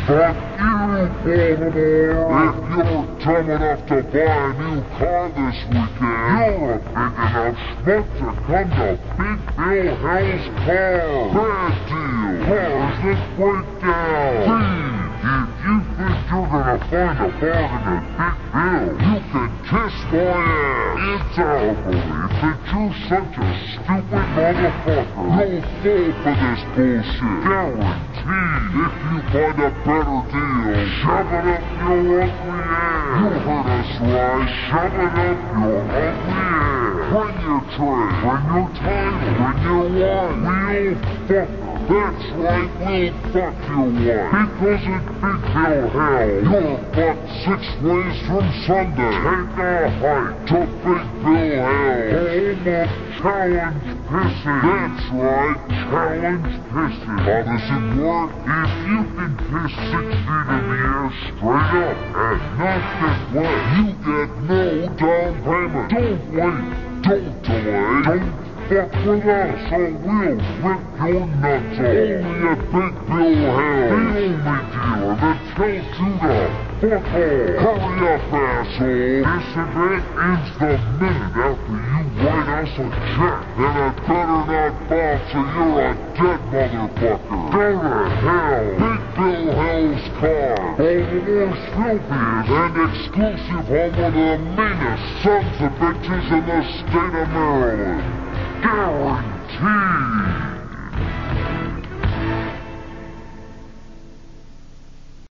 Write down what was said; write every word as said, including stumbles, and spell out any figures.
Fuck you, Baltimore! If you're dumb enough to buy a new car this weekend, you're a big enough schmuck to come to Big Bill Hell's Car. Bad deal. Cars that break down. Please, if you think you're gonna find a bargain at Big Bill, you can kiss my ass. It's our belief that you're such a stupid motherfucker. You'll fall for this bullshit. Guaranteed. If you find a better deal, shove it up your ugly ass. You heard us right. Shove it up your ugly ass. Bring your tray. Bring your title. Bring your wife. We'll fuck her. That's right, we'll fuck your wife. Because at Big Bill Hell, you're fucked six ways from Sunday. Take a hike to Big Bill Hell. Home of challenge pissing. That's right, challenge pissing. How does it work? If you can piss six feet in the air straight up and not get wet, you get no down payment. Don't wait. Don't delay. Don't fuck with us or we'll rip your nuts off. Only at Big Bill Hell, the only dealer that tells you to fuck off. Hurry up, asshole. This event ends the minute after you write us a check. And it better not bounce or you're a dead motherfucker. Go to hell. Big Bill Hell's Car. Baltimore's filthiest and exclusive home of the meanest sons of bitches in the state of Maryland. Guaranteed.